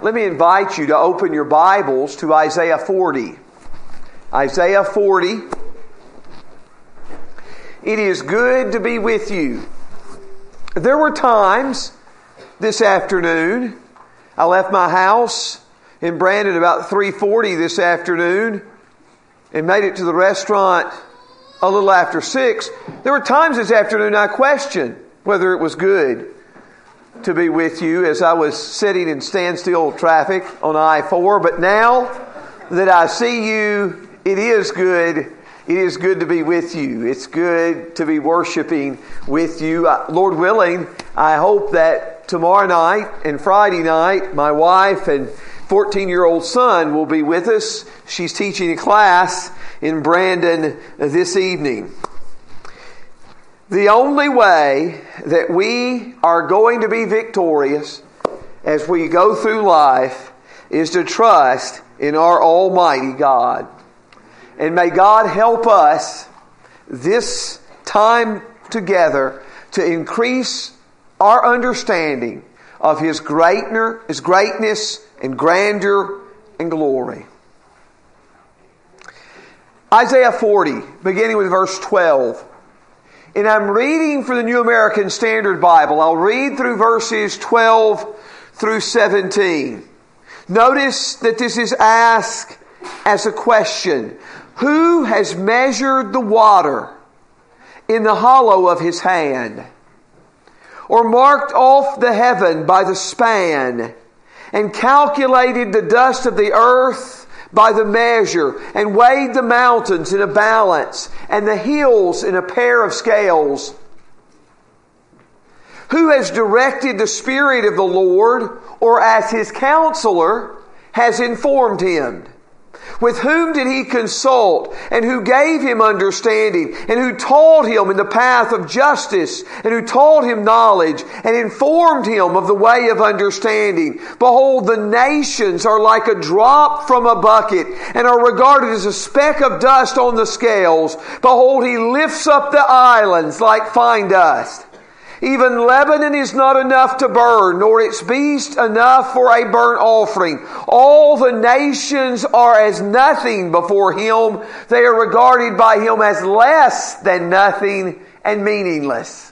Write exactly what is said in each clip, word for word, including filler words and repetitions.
let me invite you to open your Bibles to Isaiah forty. Isaiah forty. It is good to be with you. There were times this afternoon, I left my house in Brandon about three forty this afternoon and made it to the restaurant a little after six. There were times this afternoon I questioned whether it was good to be with you as I was sitting in standstill traffic on I four. But now that I see you, it is good. It is good to be with you. It's good to be worshiping with you. Lord willing, I hope that tomorrow night and Friday night, my wife and fourteen-year-old son will be with us. She's teaching a class in Brandon this evening. The only way that we are going to be victorious as we go through life is to trust in our Almighty God. And may God help us this time together to increase our understanding of His greatness, His greatness and grandeur and glory. Isaiah forty, beginning with verse twelve. And I'm reading from the New American Standard Bible. I'll read through verses twelve through seventeen. Notice that this is asked as a question. Who has measured the water in the hollow of His hand? Or marked off the heaven by the span, and calculated the dust of the earth by the measure, and weighed the mountains in a balance, and the hills in a pair of scales? Who has directed the Spirit of the Lord, or as His counselor has informed Him? With whom did He consult, and who gave Him understanding, and who taught Him in the path of justice, and who taught Him knowledge, and informed Him of the way of understanding? Behold, the nations are like a drop from a bucket, and are regarded as a speck of dust on the scales. Behold, He lifts up the islands like fine dust. Even Lebanon is not enough to burn, nor its beast enough for a burnt offering. All the nations are as nothing before Him. They are regarded by Him as less than nothing and meaningless.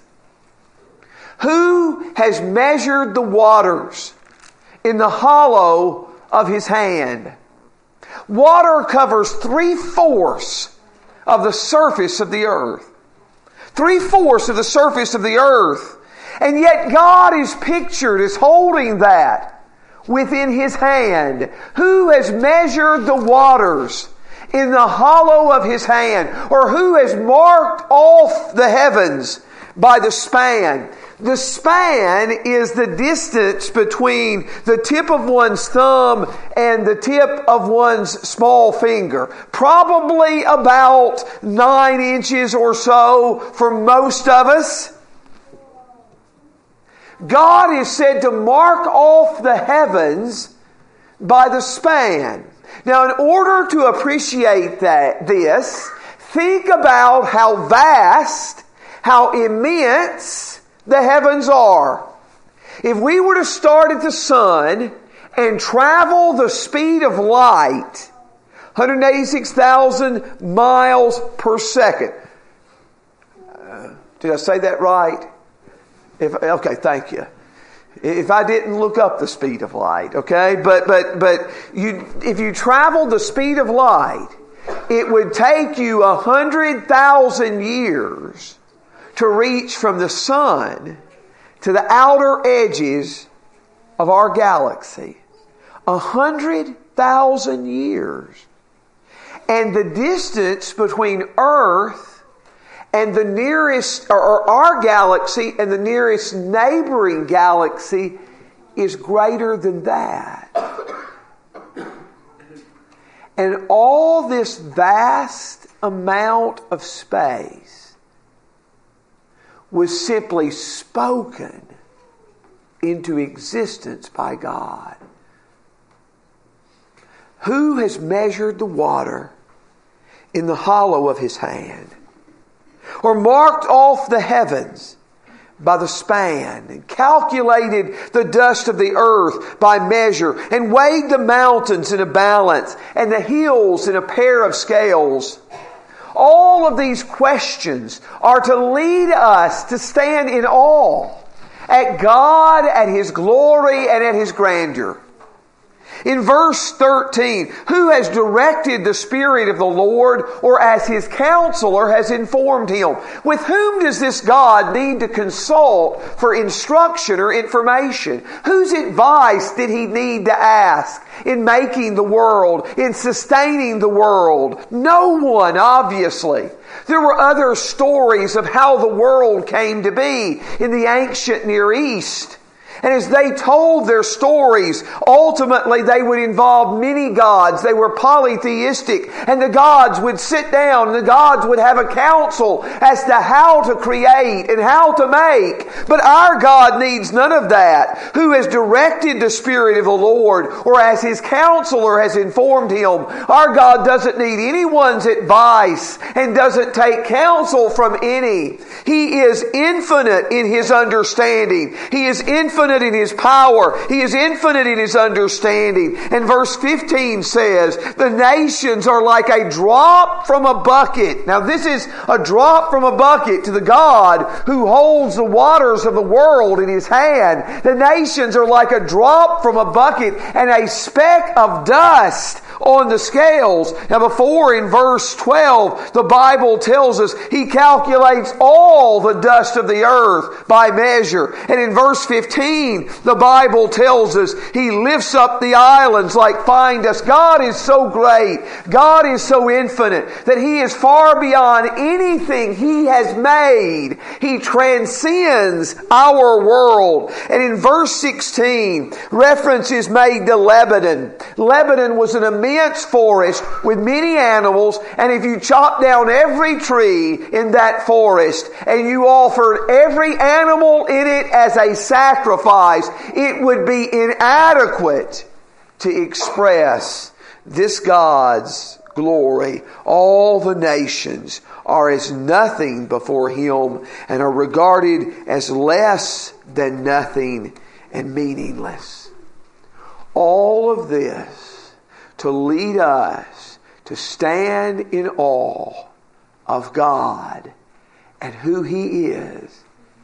Who has measured the waters in the hollow of His hand? Water covers three-fourths of the surface of the earth. Three-fourths of the surface of the earth. And yet God is pictured as holding that within His hand. Who has measured the waters in the hollow of His hand? Or who has marked off the heavens by the span? The span is the distance between the tip of one's thumb and the tip of one's small finger. Probably about nine inches or so for most of us. God is said to mark off the heavens by the span. Now, in order to appreciate that, this, think about how vast, how immense the heavens are. If we were to start at the sun and travel the speed of light, one hundred eighty-six thousand miles per second. Uh, did I say that right? If, okay, thank you. If I didn't look up the speed of light, okay? But but but you, if you traveled the speed of light, it would take you one hundred thousand years to reach from the sun to the outer edges of our galaxy. A hundred thousand years. And the distance between Earth and the nearest, or our galaxy and the nearest neighboring galaxy is greater than that. And all this vast amount of space was simply spoken into existence by God. Who has measured the water in the hollow of His hand? Or marked off the heavens by the span, and calculated the dust of the earth by measure, and weighed the mountains in a balance, and the hills in a pair of scales. All of these questions are to lead us to stand in awe at God, at His glory, and at His grandeur. In verse thirteen, who has directed the Spirit of the Lord, or as His counselor has informed Him? With whom does this God need to consult for instruction or information? Whose advice did He need to ask in making the world, in sustaining the world? No one, obviously. There were other stories of how the world came to be in the ancient Near East. And as they told their stories, ultimately they would involve many gods. They were polytheistic. And the gods would sit down and the gods would have a council as to how to create and how to make. But our God needs none of that. Who has directed the Spirit of the Lord, or as His counselor has informed Him. Our God doesn't need anyone's advice and doesn't take counsel from any. He is infinite in His understanding. He is infinite in His power. He is infinite in His understanding. And verse fifteen says, the nations are like a drop from a bucket. Now this is a drop from a bucket to the God who holds the waters of the world in His hand. The nations are like a drop from a bucket and a speck of dust on the scales. Now before, in verse twelve, the Bible tells us He calculates all the dust of the earth by measure. And in verse fifteen, the Bible tells us He lifts up the islands like fine dust. God is so great. God is so infinite that He is far beyond anything He has made. He transcends our world. And in verse sixteen, reference is made to Lebanon. Lebanon was an immense forest with many animals, and if you chopped down every tree in that forest and you offered every animal in it as a sacrifice, it would be inadequate to express this God's glory. All the nations are as nothing before Him and are regarded as less than nothing and meaningless. All of this to lead us to stand in awe of God and who He is.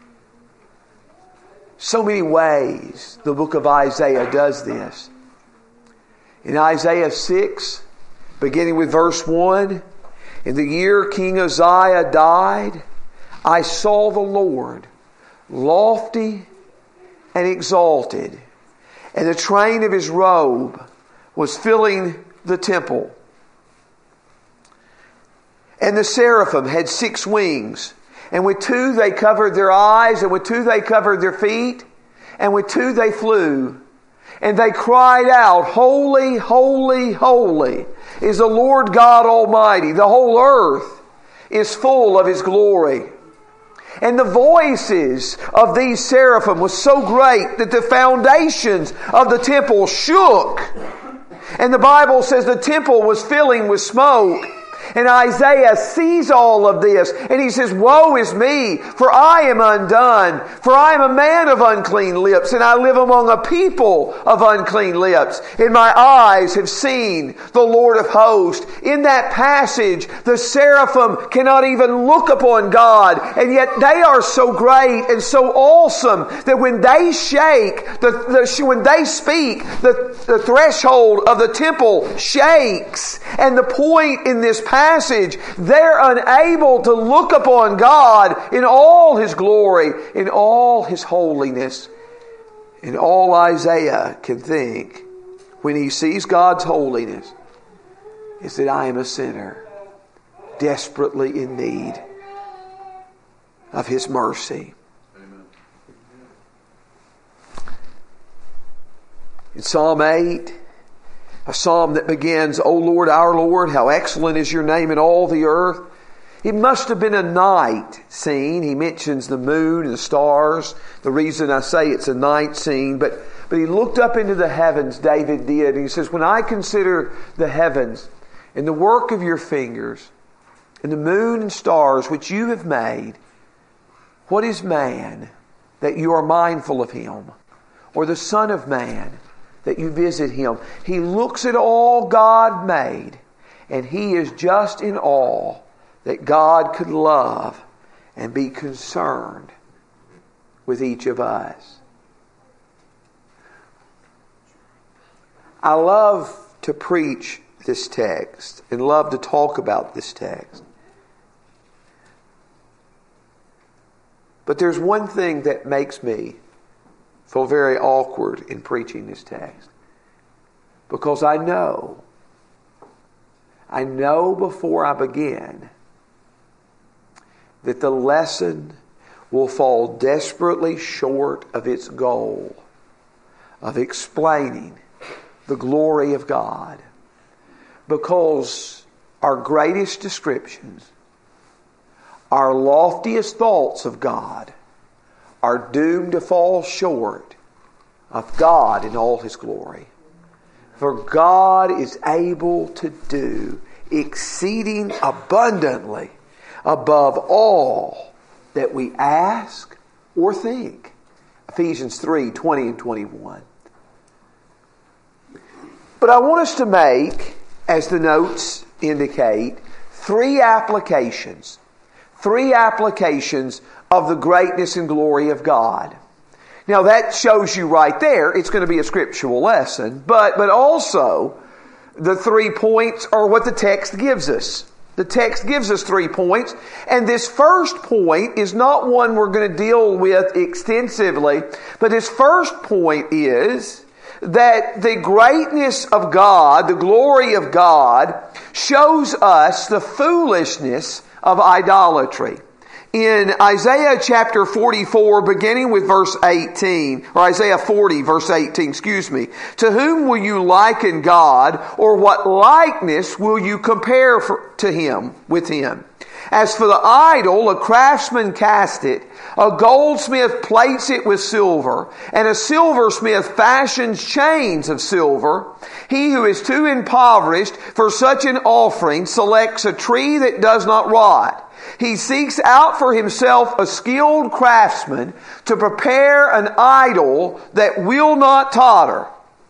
So many ways the book of Isaiah does this. In Isaiah six, beginning with verse one, in the year King Uzziah died, I saw the Lord lofty and exalted, and the train of His robe was filling the temple. And the seraphim had six wings. And with two they covered their eyes, and with two they covered their feet, and with two they flew. And they cried out, Holy, holy, holy is the Lord God Almighty. The whole earth is full of His glory. And the voices of these seraphim was so great that the foundations of the temple shook. And the Bible says the temple was filling with smoke. And Isaiah sees all of this and he says, Woe is me, for I am undone, for I am a man of unclean lips, and I live among a people of unclean lips. And my eyes have seen the Lord of hosts. In that passage, the seraphim cannot even look upon God, and yet they are so great and so awesome that when they shake, the, the when they speak, the, the threshold of the temple shakes. And the point in this passage, Passage, they're unable to look upon God in all His glory, in all His holiness. And all Isaiah can think when he sees God's holiness is that I am a sinner, desperately in need of His mercy. Amen. In Psalm eight, a psalm that begins, O Lord, our Lord, how excellent is your name in all the earth. It must have been a night scene. He mentions the moon and the stars. The reason I say it's a night scene, but, but he looked up into the heavens, David did, and he says, when I consider the heavens and the work of your fingers and the moon and stars which you have made, what is man that you are mindful of Him, or the Son of Man, that you visit Him. He looks at all God made, and He is just in awe that God could love and be concerned with each of us. I love to preach this text and love to talk about this text. But there's one thing that makes me feel very awkward in preaching this text. Because I know, I know before I begin that the lesson will fall desperately short of its goal of explaining the glory of God. Because our greatest descriptions, our loftiest thoughts of God, are doomed to fall short of God in all His glory. For God is able to do exceeding abundantly above all that we ask or think. Ephesians three, twenty and twenty-one. But I want us to make, as the notes indicate, three applications. Three applications of the greatness and glory of God. Now that shows you right there, it's going to be a scriptural lesson, but, but also the three points are what the text gives us. The text gives us three points, and this first point is not one we're going to deal with extensively, but this first point is that the greatness of God, the glory of God, shows us the foolishness of idolatry. In Isaiah chapter forty-four, beginning with verse eighteen, or Isaiah forty, verse eighteen, excuse me, to whom will you liken God, or what likeness will you compare for, to Him, with Him? As for the idol, a craftsman cast it, a goldsmith plates it with silver, and a silversmith fashions chains of silver. He who is too impoverished for such an offering selects a tree that does not rot. He seeks out for himself a skilled craftsman to prepare an idol that will not totter.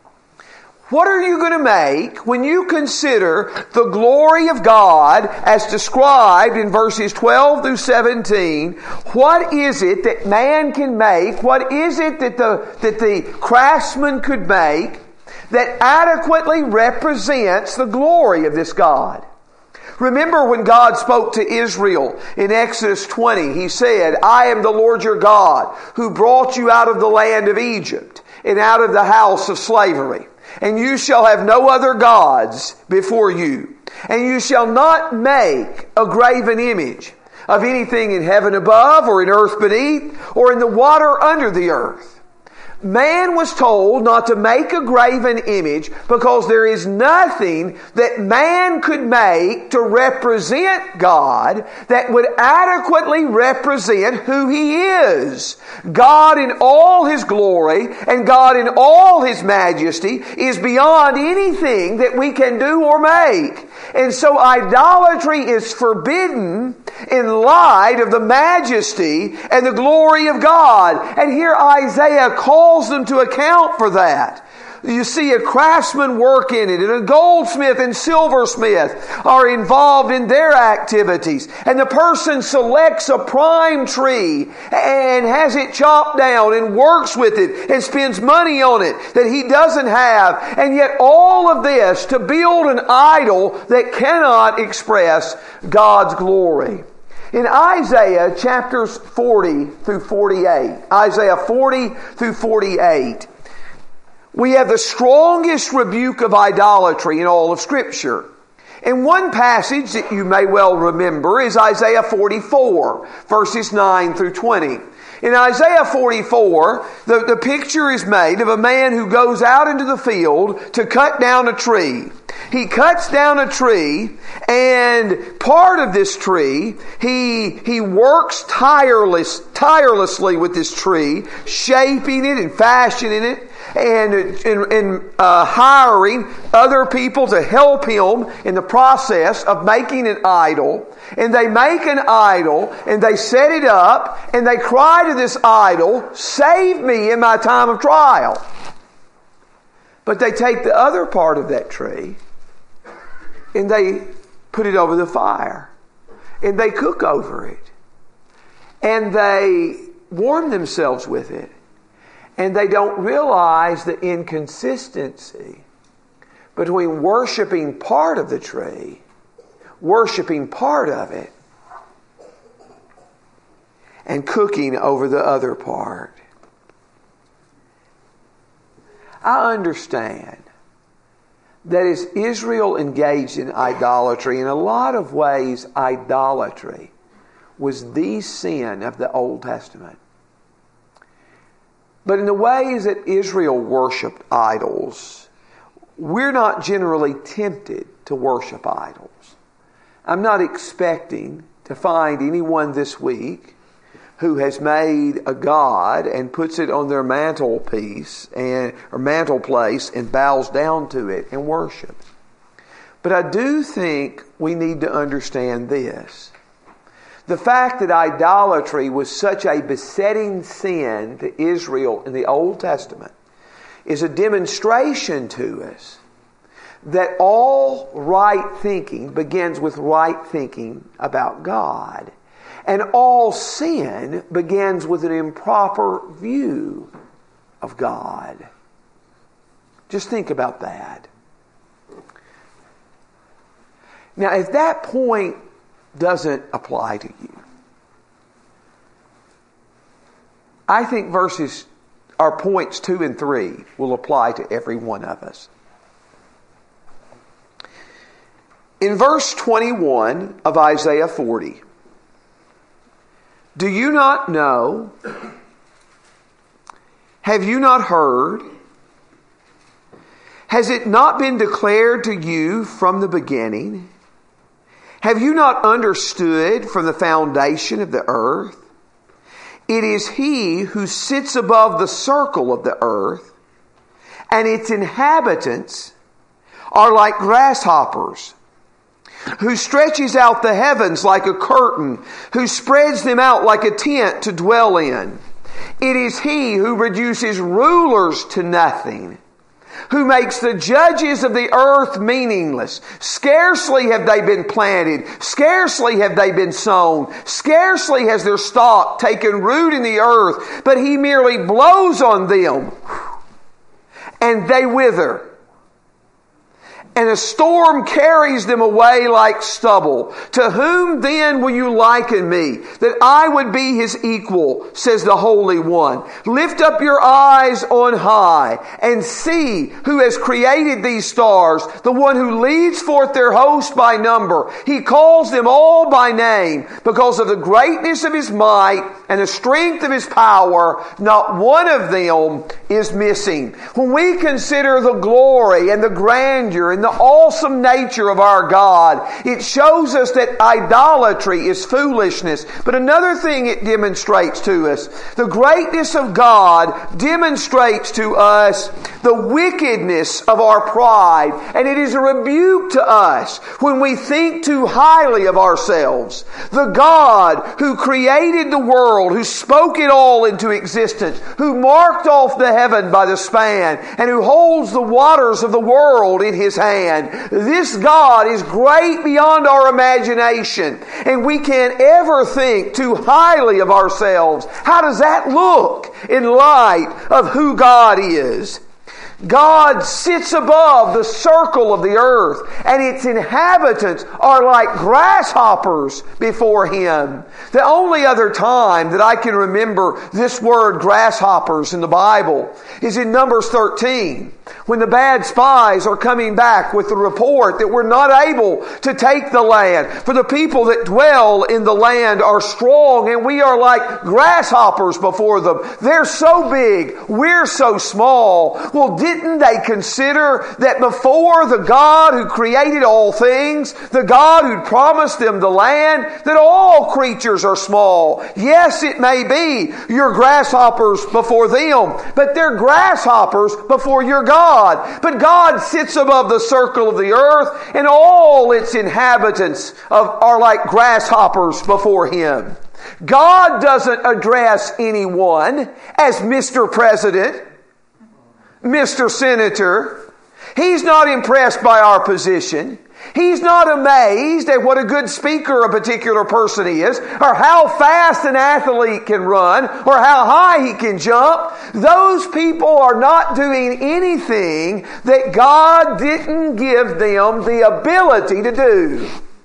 What are you going to make when you consider the glory of God as described in verses twelve through seventeen? What is it that man can make? What is it that the, that the craftsman could make that adequately represents the glory of this God? Remember when God spoke to Israel in Exodus twenty, He said, I am the Lord your God who brought you out of the land of Egypt and out of the house of slavery. And you shall have no other gods before you. And you shall not make a graven image of anything in heaven above or in earth beneath or in the water under the earth. Man was told not to make a graven image because there is nothing that man could make to represent God that would adequately represent who He is. God in all His glory and God in all His majesty is beyond anything that we can do or make. And so idolatry is forbidden in light of the majesty and the glory of God. And here Isaiah calls them to account for that. You see a craftsman work in it, and a goldsmith and silversmith are involved in their activities. And the person selects a prime tree and has it chopped down and works with it and spends money on it that he doesn't have. And yet all of this to build an idol that cannot express God's glory. In Isaiah chapters forty through forty-eight, Isaiah forty through forty-eight, we have the strongest rebuke of idolatry in all of Scripture. And one passage that you may well remember is Isaiah forty-four, verses nine through twenty. In Isaiah forty-four, the, the picture is made of a man who goes out into the field to cut down a tree. He cuts down a tree, and part of this tree, he, he works tireless, tirelessly with this tree, shaping it and fashioning it. and, and, and uh, hiring other people to help him in the process of making an idol. And they make an idol, and they set it up, and they cry to this idol, "Save me in my time of trial." But they take the other part of that tree, and they put it over the fire, and they cook over it, and they warm themselves with it. And they don't realize the inconsistency between worshiping part of the tree, worshiping part of it, and cooking over the other part. I understand that as Israel engaged in idolatry, in a lot of ways, idolatry was the sin of the Old Testament. But in the ways that Israel worshiped idols, we're not generally tempted to worship idols. I'm not expecting to find anyone this week who has made a god and puts it on their mantelpiece and or mantelplace and bows down to it and worships. But I do think we need to understand this. The fact that idolatry was such a besetting sin to Israel in the Old Testament is a demonstration to us that all right thinking begins with right thinking about God. And all sin begins with an improper view of God. Just think about that. Now, if that point doesn't apply to you, I think verses, or points two and three will apply to every one of us. In verse twenty-one of Isaiah forty, "Do you not know? Have you not heard? Has it not been declared to you from the beginning? Have you not understood from the foundation of the earth? It is He who sits above the circle of the earth, and its inhabitants are like grasshoppers, who stretches out the heavens like a curtain, who spreads them out like a tent to dwell in. It is He who reduces rulers to nothing, who makes the judges of the earth meaningless. Scarcely have they been planted, scarcely have they been sown, scarcely has their stalk taken root in the earth, but He merely blows on them, and they wither. And a storm carries them away like stubble. To whom then will you liken me, that I would be His equal, says the Holy One? Lift up your eyes on high and see who has created these stars, the one who leads forth their host by number. He calls them all by name because of the greatness of His might and the strength of His power. Not one of them is missing. When we consider the glory and the grandeur and the awesome nature of our God, it shows us that idolatry is foolishness. But another thing it demonstrates to us, the greatness of God demonstrates to us the wickedness of our pride. And it is a rebuke to us when we think too highly of ourselves. The God who created the world, who spoke it all into existence, who marked off the heaven by the span, and who holds the waters of the world in His hand. This God is great beyond our imagination, and we can't ever think too highly of ourselves. How does that look in light of who God is? God sits above the circle of the earth, and its inhabitants are like grasshoppers before Him. The only other time that I can remember this word grasshoppers in the Bible is in Numbers thirteen, when the bad spies are coming back with the report that we're not able to take the land, for the people that dwell in the land are strong, and we are like grasshoppers before them. They're so big, we're so small. Well, Didn't they consider that before the God who created all things, the God who promised them the land, that all creatures are small? Yes, it may be you're grasshoppers before them, but they're grasshoppers before your God. But God sits above the circle of the earth, and all its inhabitants of, are like grasshoppers before Him. God doesn't address anyone as Mister President, Mister Senator. He's not impressed by our position. He's not amazed at what a good speaker a particular person is, or how fast an athlete can run, or how high he can jump. Those people are not doing anything that God didn't give them the ability to do.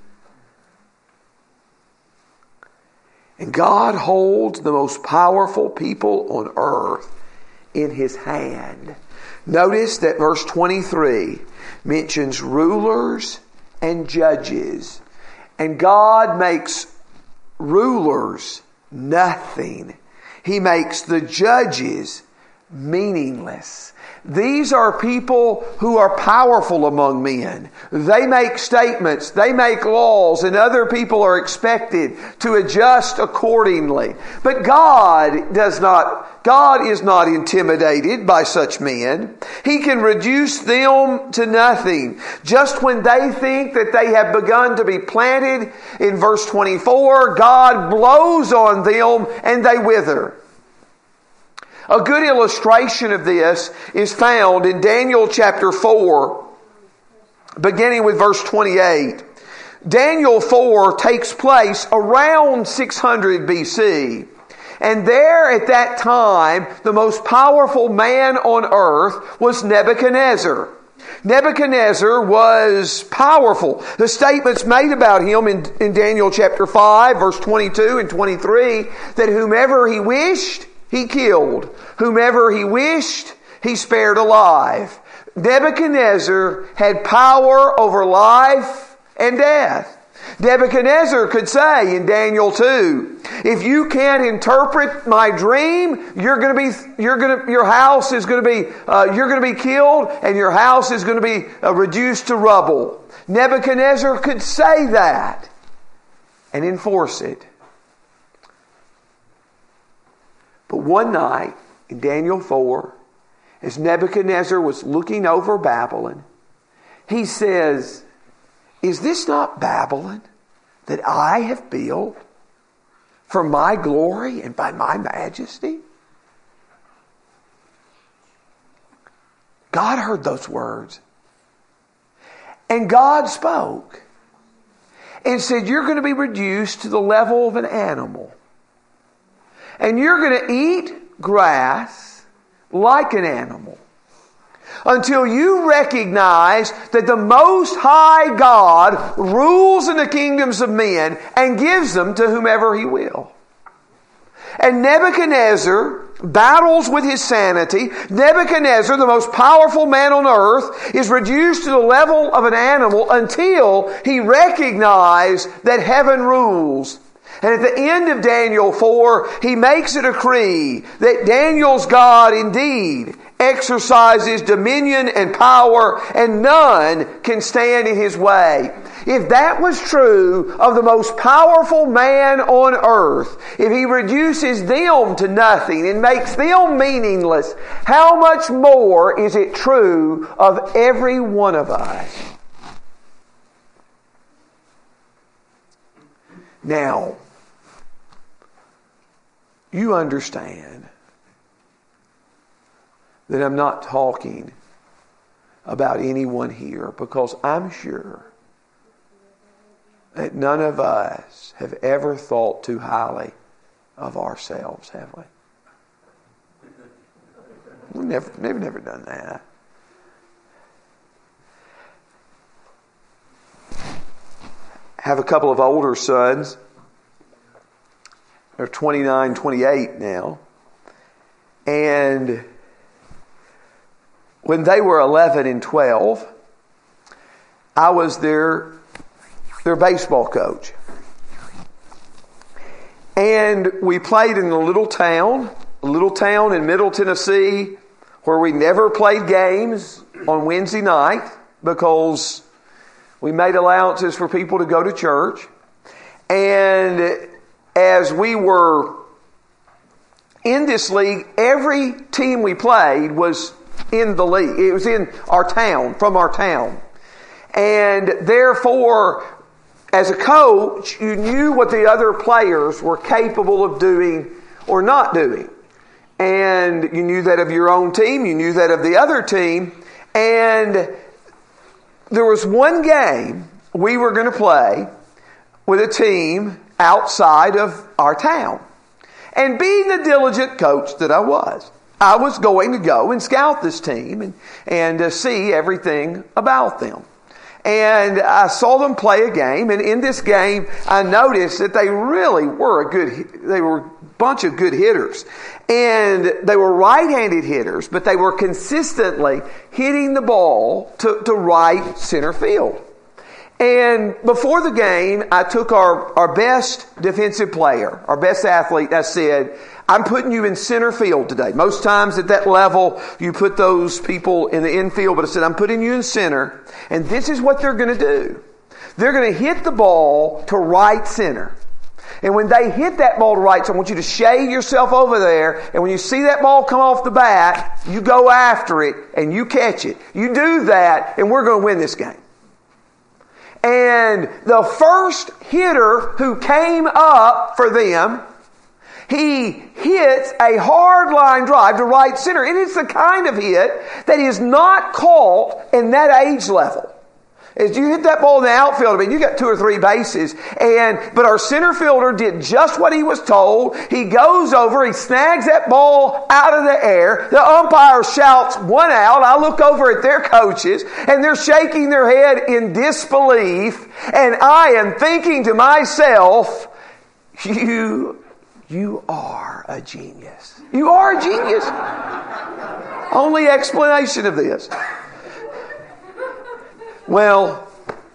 And God holds the most powerful people on earth in His hand. Notice that verse twenty-three mentions rulers and judges. And God makes rulers nothing. He makes the judges meaningless. These are people who are powerful among men. They make statements, they make laws, and other people are expected to adjust accordingly. But God does not, God is not intimidated by such men. He can reduce them to nothing. Just when they think that they have begun to be planted, in verse twenty-four, God blows on them and they wither. A good illustration of this is found in Daniel chapter four, beginning with verse twenty-eight. Daniel four takes place around six hundred B C. And there at that time, the most powerful man on earth was Nebuchadnezzar. Nebuchadnezzar was powerful. The statements made about him in, in Daniel chapter five, verse twenty-two and twenty-three, that whomever he wished, He killed. Whomever He wished, He spared alive. Nebuchadnezzar had power over life and death. Nebuchadnezzar could say in Daniel two, if you can't interpret my dream, you're going to be, you're going to, your house is going to be, uh, you're going to be killed, and your house is going to be uh, reduced to rubble. Nebuchadnezzar could say that and enforce it. But one night in Daniel four, as Nebuchadnezzar was looking over Babylon, he says, is this not Babylon that I have built for my glory and by my majesty? God heard those words. And God spoke and said, you're going to be reduced to the level of an animal. And you're going to eat grass like an animal until you recognize that the Most High God rules in the kingdoms of men and gives them to whomever He will. And Nebuchadnezzar battles with his sanity. Nebuchadnezzar, the most powerful man on earth, is reduced to the level of an animal until he recognizes that heaven rules. And at the end of Daniel four, he makes a decree that Daniel's God indeed exercises dominion and power, and none can stand in his way. If that was true of the most powerful man on earth, if he reduces them to nothing and makes them meaningless, how much more is it true of every one of us? Now, you understand that I'm not talking about anyone here, because I'm sure that none of us have ever thought too highly of ourselves, have we? We've never, we've never done that. I have a couple of older sons. They're twenty-nine, twenty-eight now. And when they were eleven and twelve, I was their, their baseball coach. And we played in a little town, a little town in Middle Tennessee, where we never played games on Wednesday night because we made allowances for people to go to church. And as we were in this league, every team we played was in the league. It was in our town, from our town. And therefore, as a coach, you knew what the other players were capable of doing or not doing. And you knew that of your own team, you knew that of the other team. And there was one game we were going to play with a team outside of our town. And being the diligent coach that I was, I was going to go and scout this team and, and uh, see everything about them. And I saw them play a game, and in this game, I noticed that they really were a good, they were a bunch of good hitters. And they were right-handed hitters, but they were consistently hitting the ball to, to right center field. And before the game, I took our, our best defensive player, our best athlete, I said, I'm putting you in center field today. Most times at that level, you put those people in the infield, but I said, I'm putting you in center, and this is what they're going to do. They're going to hit the ball to right center. And when they hit that ball to right center, I want you to shade yourself over there, and when you see that ball come off the bat, you go after it, and you catch it. You do that, and we're going to win this game. And the first hitter who came up for them, he hits a hard line drive to right center. And it's the kind of hit that is not caught in that age level. As you hit that ball in the outfield, I mean, you got two or three bases. And, but our center fielder did just what he was told. He goes over, he snags that ball out of the air. The umpire shouts one out. I look over at their coaches and they're shaking their head in disbelief. And I am thinking to myself, you, you are a genius. You are a genius. Only explanation of this. Well,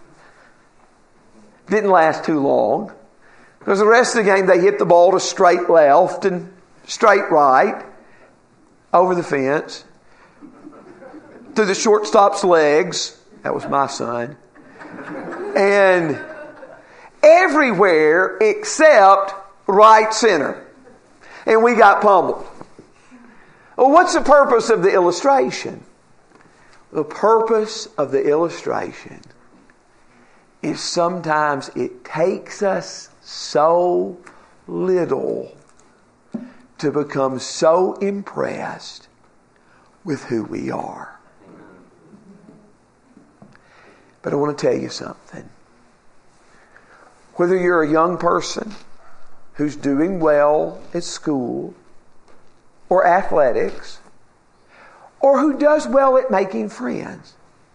didn't last too long, because the rest of the game they hit the ball to straight left and straight right over the fence to the shortstop's legs. That was my son. And everywhere except right center. And we got pummeled. Well, what's the purpose of the illustration? The purpose of the illustration is sometimes it takes us so little to become so impressed with who we are. But I want to tell you something. Whether you're a young person who's doing well at school or athletics, or who does well at making friends,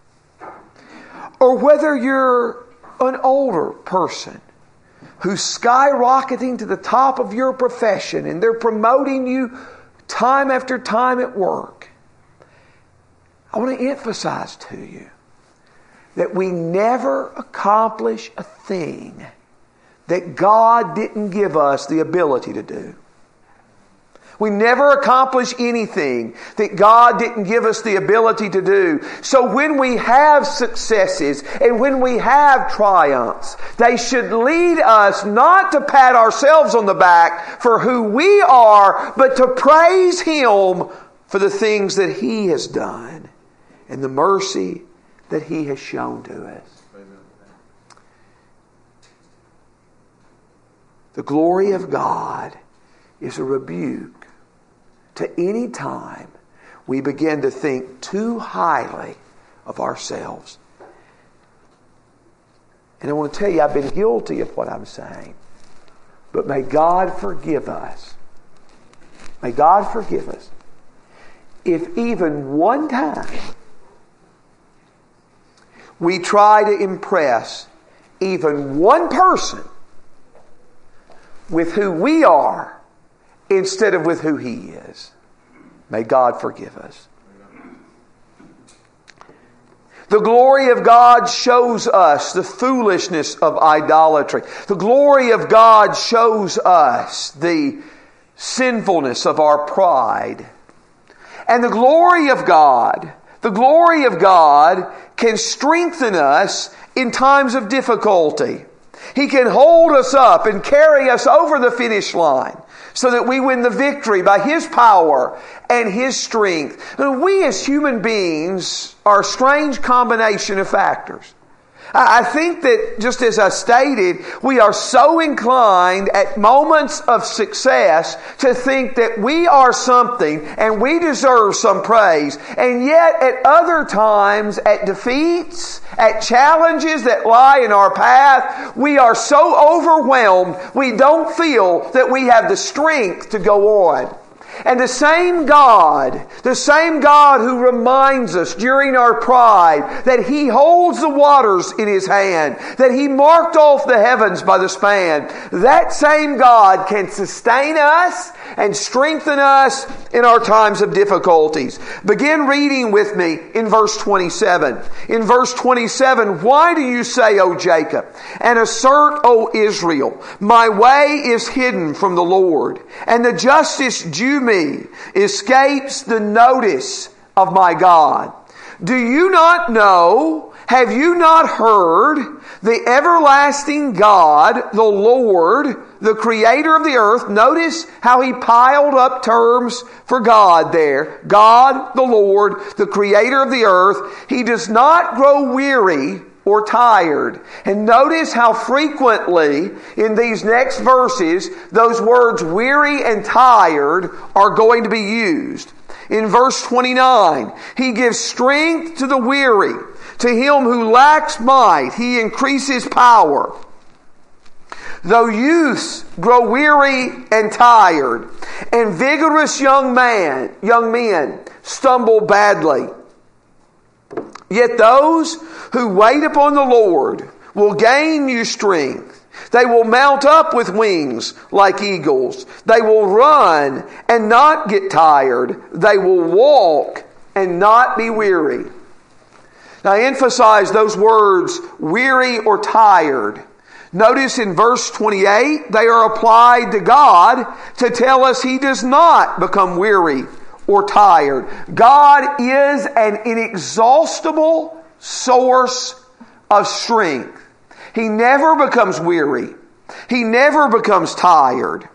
or whether you're an older person who's skyrocketing to the top of your profession and they're promoting you time after time at work, I want to emphasize to you that we never accomplish a thing that God didn't give us the ability to do. We never accomplish anything that God didn't give us the ability to do. So when we have successes and when we have triumphs, they should lead us not to pat ourselves on the back for who we are, but to praise Him for the things that He has done and the mercy that He has shown to us. Amen. The glory of God is a rebuke to any time we begin to think too highly of ourselves. And I want to tell you, I've been guilty of what I'm saying. But may God forgive us. May God forgive us if even one time we try to impress even one person with who we are instead of with who He is. May God forgive us. The glory of God shows us the foolishness of idolatry. The glory of God shows us the sinfulness of our pride. And the glory of God, the glory of God can strengthen us in times of difficulty. He can hold us up and carry us over the finish line so that we win the victory by His power and His strength. And we as human beings are a strange combination of factors. I think that, just as I stated, we are so inclined at moments of success to think that we are something and we deserve some praise. And yet at other times, at defeats, at challenges that lie in our path, we are so overwhelmed we don't feel that we have the strength to go on. And the same God, the same God who reminds us during our pride that He holds the waters in His hand, that He marked off the heavens by the span, that same God can sustain us and strengthen us in our times of difficulties. Begin reading with me in verse twenty-seven. In verse twenty-seven, why do you say, O Jacob, and assert, O Israel, my way is hidden from the Lord, and the justice due me escapes the notice of my God? Do you not know? Have you not heard? The everlasting God, the Lord, the creator of the earth. Notice how he piled up terms for God there. God, the Lord, the creator of the earth. He does not grow weary or tired. And notice how frequently in these next verses those words weary and tired are going to be used. In verse twenty-nine, He gives strength to the weary. To him who lacks might, He increases power. Though youths grow weary and tired, and vigorous young man, young men stumble badly, yet those who wait upon the Lord will gain new strength. They will mount up with wings like eagles. They will run and not get tired. They will walk and not be weary. Now I emphasize those words, weary or tired. Notice in verse twenty-eight, they are applied to God to tell us He does not become weary or tired. God is an inexhaustible source of strength. He never becomes weary. He never becomes tired.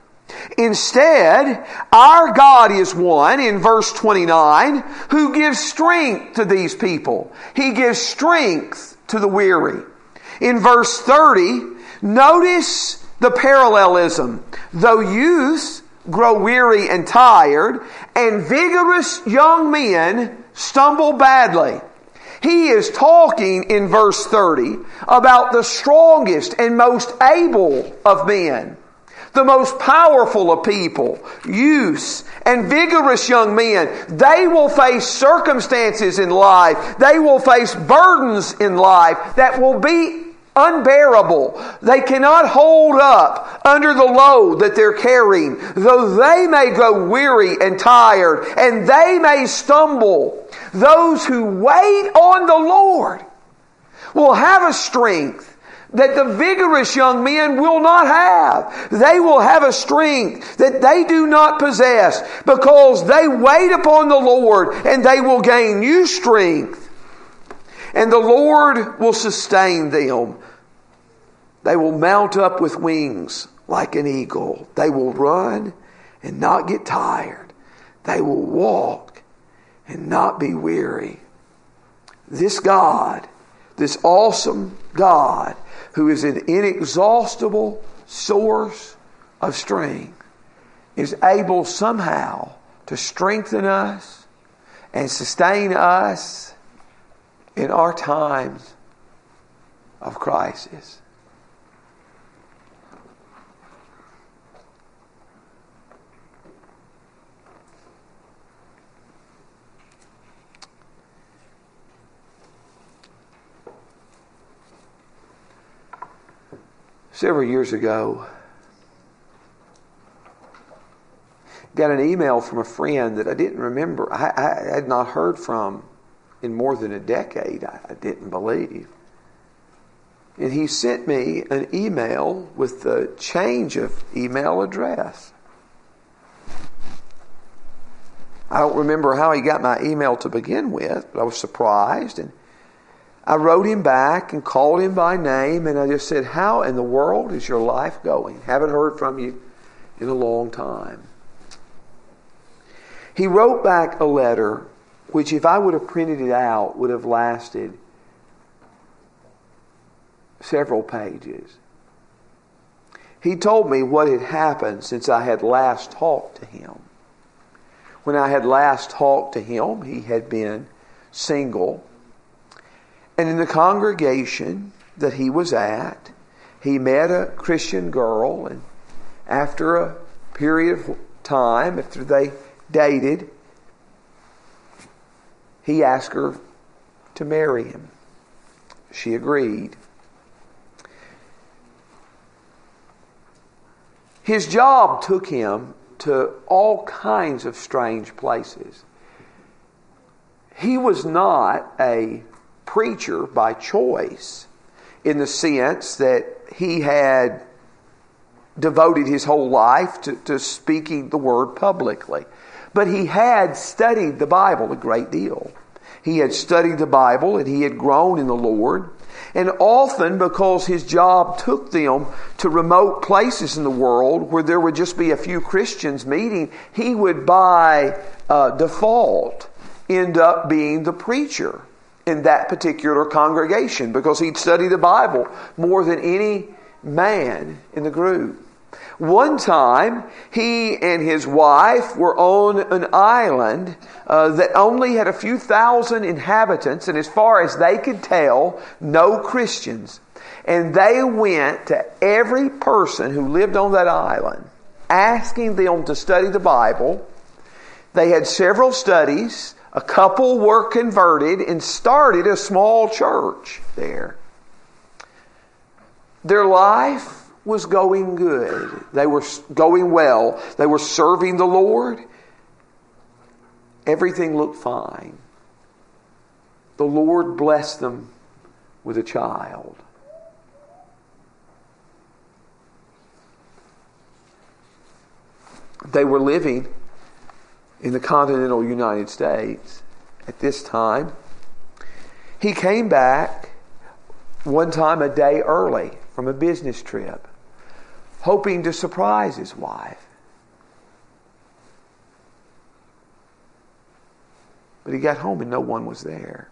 Instead, our God is one, in verse twenty-nine, who gives strength to these people. He gives strength to the weary. In verse thirty, notice the parallelism. Though youths grow weary and tired, and vigorous young men stumble badly. He is talking in verse thirty about the strongest and most able of men, the most powerful of people, youths and vigorous young men. They will face circumstances in life. They will face burdens in life that will be unbearable. They cannot hold up under the load that they're carrying, though they may grow weary and tired, and they may stumble. Those who wait on the Lord will have a strength that the vigorous young men will not have. They will have a strength that they do not possess because they wait upon the Lord, and they will gain new strength. And the Lord will sustain them. They will mount up with wings like an eagle. They will run and not get tired. They will walk and not be weary. This God, this awesome God, who is an inexhaustible source of strength, is able somehow to strengthen us and sustain us in our times of crisis. Several years ago, got an email from a friend that I didn't remember. I, I had not heard from in more than a decade, I, I didn't believe. And he sent me an email with the change of email address. I don't remember how he got my email to begin with, but I was surprised. And I wrote him back and called him by name, and I just said, how in the world is your life going? Haven't heard from you in a long time. He wrote back a letter which, if I would have printed it out, would have lasted several pages. He told me what had happened since I had last talked to him. When I had last talked to him, he had been single. And in the congregation that he was at, he met a Christian girl, and after a period of time, after they dated, he asked her to marry him. She agreed. His job took him to all kinds of strange places. He was not a preacher by choice, in the sense that he had devoted his whole life to, to speaking the word publicly. But he had studied the Bible a great deal. He had studied the Bible and he had grown in the Lord. And often, because his job took them to remote places in the world where there would just be a few Christians meeting, he would by uh, default end up being the preacher in that particular congregation, because he'd studied the Bible more than any man in the group. One time, he and his wife were on an island uh, that only had a few thousand inhabitants, and as far as they could tell, no Christians. And they went to every person who lived on that island, asking them to study the Bible. They had several studies. A couple were converted and started a small church there. Their life was going good. They were going well. They were serving the Lord. Everything looked fine. The Lord blessed them with a child. They were living in the continental United States at this time. He came back one time a day early from a business trip, hoping to surprise his wife. But he got home and no one was there.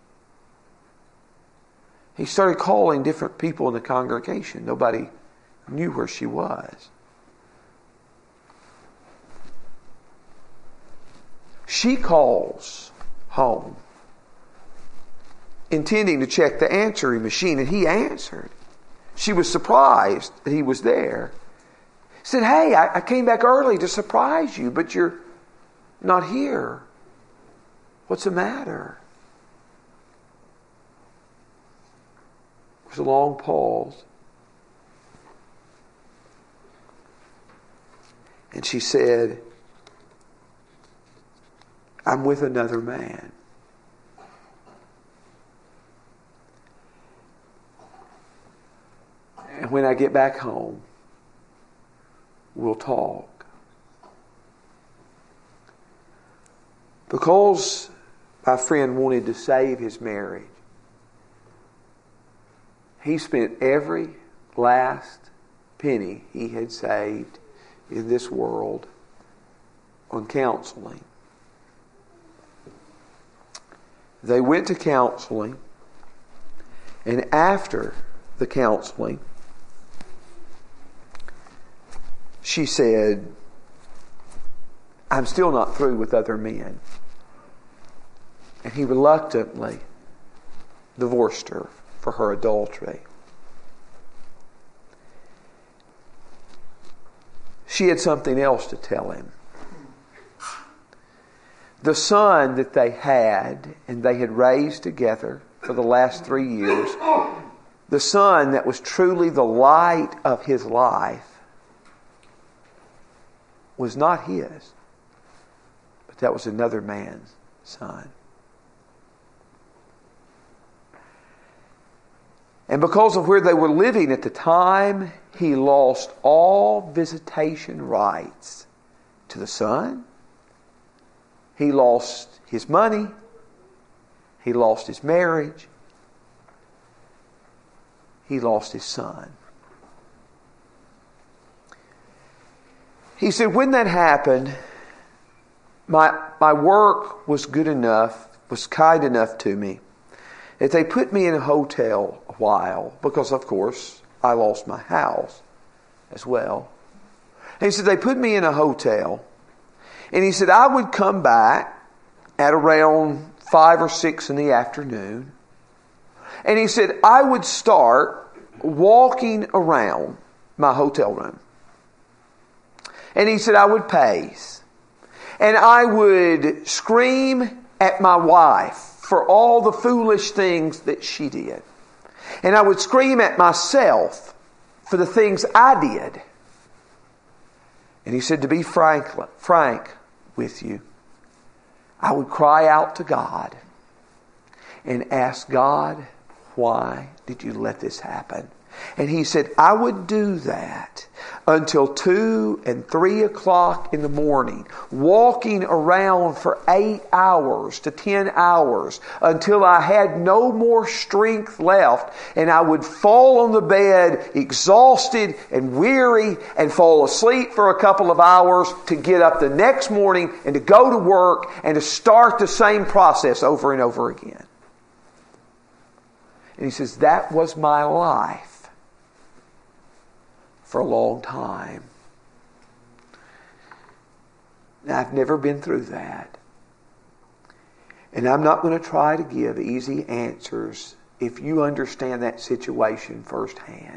He started calling different people in the congregation. Nobody knew where she was. She calls home, intending to check the answering machine, and he answered. She was surprised that he was there. Said, hey, I, I came back early to surprise you, but you're not here. What's the matter? There was a long pause. And she said, I'm with another man. And when I get back home, we'll talk. Because my friend wanted to save his marriage, he spent every last penny he had saved in this world on counseling. They went to counseling, and after the counseling, she said, I'm still not through with other men. And he reluctantly divorced her for her adultery. She had something else to tell him. The son that they had, and they had raised together for the last three years, the son that was truly the light of his life, was not his, but that was another man's son. And because of where they were living at the time, he lost all visitation rights to the son. He lost his money. He lost his marriage. He lost his son. He said, when that happened, my, my work was good enough, was kind enough to me, that they put me in a hotel a while, because of course I lost my house as well. And he said, they put me in a hotel, and he said, I would come back at around five or six in the afternoon, and he said, I would start walking around my hotel room. And he said, I would pace. And I would scream at my wife for all the foolish things that she did. And I would scream at myself for the things I did. And he said, to be frank, frank with you, I would cry out to God and ask God, why did you let this happen? And he said, I would do that until two and three o'clock in the morning, walking around for eight hours to ten hours until I had no more strength left, and I would fall on the bed exhausted and weary and fall asleep for a couple of hours to get up the next morning and to go to work and to start the same process over and over again. And he says, that was my life for a long time. Now, I've never been through that. And I'm not going to try to give easy answers if you understand that situation firsthand.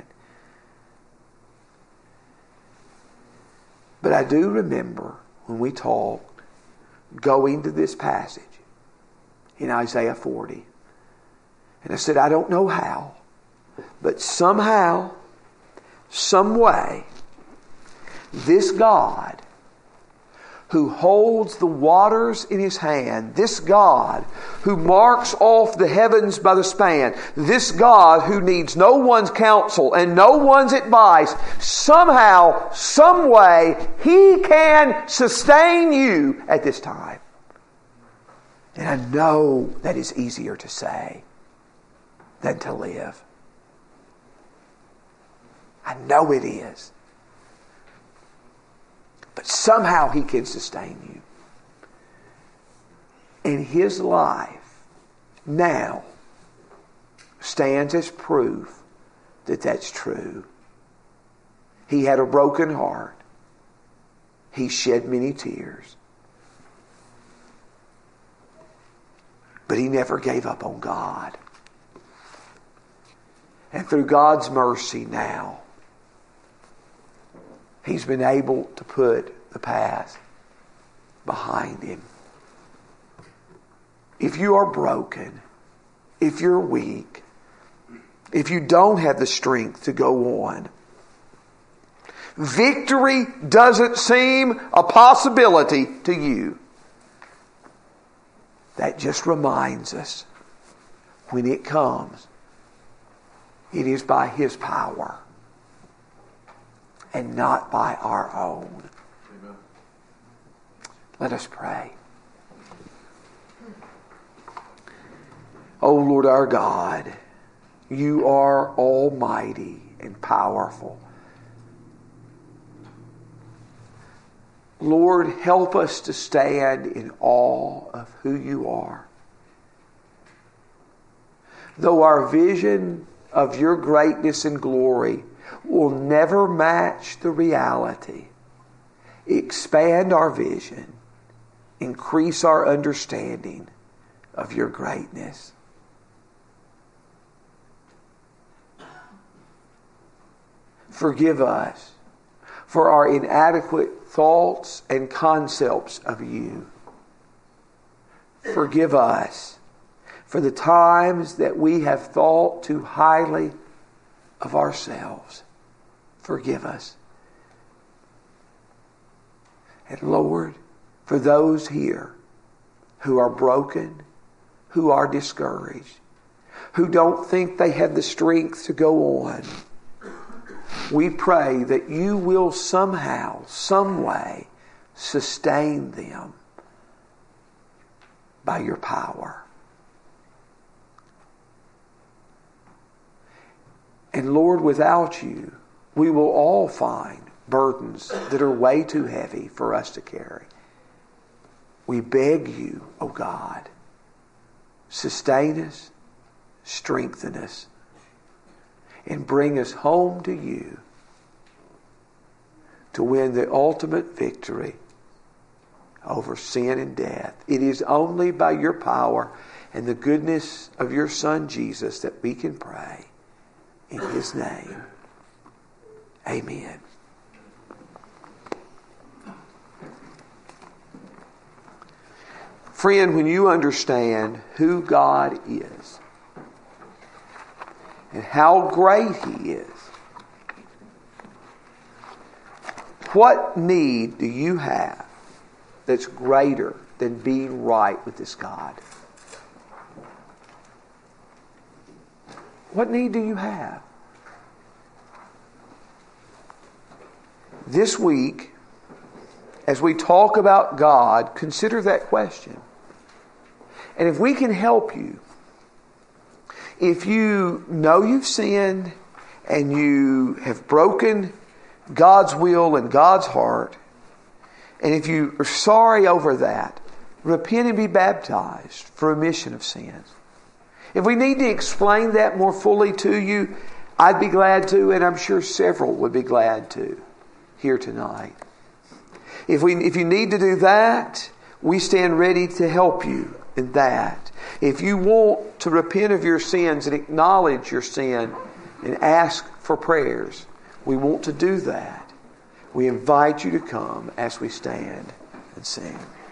But I do remember when we talked, going to this passage in Isaiah forty. And I said, I don't know how, but somehow, some way, this God who holds the waters in his hand, this God who marks off the heavens by the span, this God who needs no one's counsel and no one's advice, somehow, some way, he can sustain you at this time. And I know that is easier to say than to live. I know it is. But somehow he can sustain you. And his life now stands as proof that that's true. He had a broken heart. He shed many tears. But he never gave up on God. And through God's mercy now, he's been able to put the past behind him. If you are broken, if you're weak, if you don't have the strength to go on, victory doesn't seem a possibility to you. That just reminds us, when it comes, it is by his power and not by our own. Amen. Let us pray. O Lord our God, you are almighty and powerful. Lord, help us to stand in awe of who you are. Though our vision of your greatness and glory will never match the reality, expand our vision, increase our understanding of your greatness. Forgive us for our inadequate thoughts and concepts of you. Forgive us for the times that we have thought too highly of ourselves. Forgive us. And Lord, for those here who are broken, who are discouraged, who don't think they have the strength to go on, we pray that you will somehow, some way, sustain them by your power. And Lord, without you, we will all find burdens that are way too heavy for us to carry. We beg you, O God, sustain us, strengthen us, and bring us home to you to win the ultimate victory over sin and death. It is only by your power and the goodness of your Son Jesus that we can pray. In His name, amen. Friend, when you understand who God is and how great He is, what need do you have that's greater than being right with this God? What need do you have? This week, as we talk about God, consider that question. And if we can help you, if you know you've sinned and you have broken God's will and God's heart, and if you are sorry over that, repent and be baptized for remission of sins. If we need to explain that more fully to you, I'd be glad to, and I'm sure several would be glad to here tonight. If we, if you need to do that, we stand ready to help you in that. If you want to repent of your sins and acknowledge your sin and ask for prayers, we want to do that. We invite you to come as we stand and sing.